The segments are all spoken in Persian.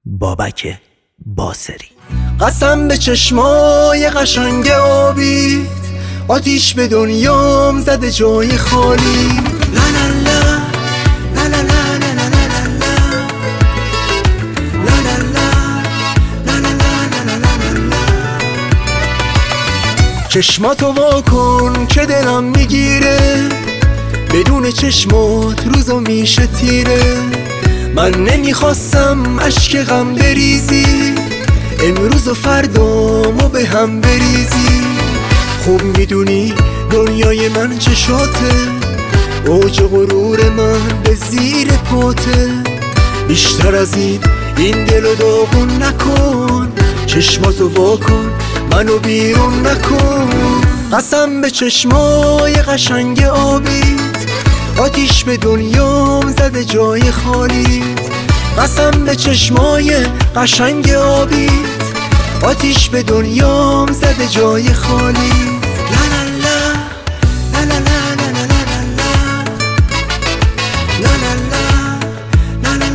بابک باصری. قسم به چشمای قشنگ آبیت، آتیش به دنیام زده جای خالی. لا لا لا لا لا لا لا لا لا لا لا. چشماتو وا کن که دلم میگیره، بدون چشمات روزو میشه تیره. من نمیخواستم اشک غم بریزی، امروز و فردامو به هم بریزی. خوب میدونی دنیای من چشاته، اوج غرور من به زیر پاته. بیشتر از این دلو داغون نکن، چشماتو وا کن منو بیرون نکن. قسم به چشمای قشنگ آبیت، آتیش به دنیام زده جای خالی. قسم به چشمای قشنگ آبیت، آتیش به دنیام زده جای خالی. لا لا لا لا لا لا لا لا لا لا لا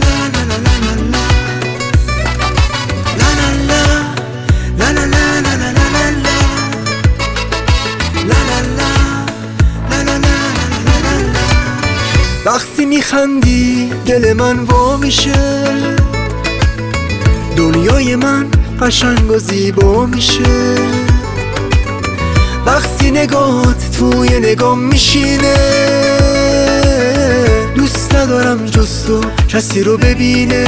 وقتی میخندی دل من وا میشه، دنیای من قشنگ و زیبا میشه. وقتی نگاهت توی نگام میشینه، دوست ندارم جز تو کسی رو ببینه.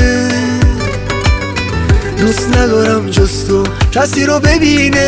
دوست ندارم جز تو کسی رو ببینه.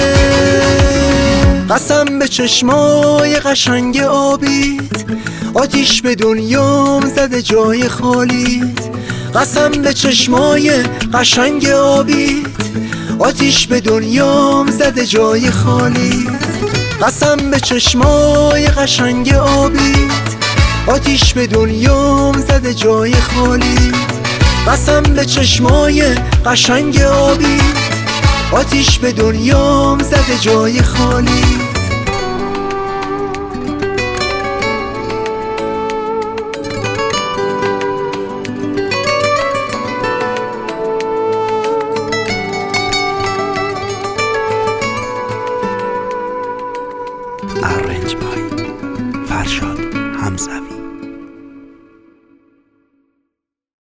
قسم به چشمای قشنگ آبیت، آتیش به دنیام زده جای خالیت. قسم به چشمای قشنگ آبیت، آتیش به دنیام زده جای خالیت. قسم به چشمای قشنگ آبیت، آتیش به دنیام زده جای خالیت. قسم به چشمای قشنگ آبیت، آتیش به دنیام زده جای خالیت.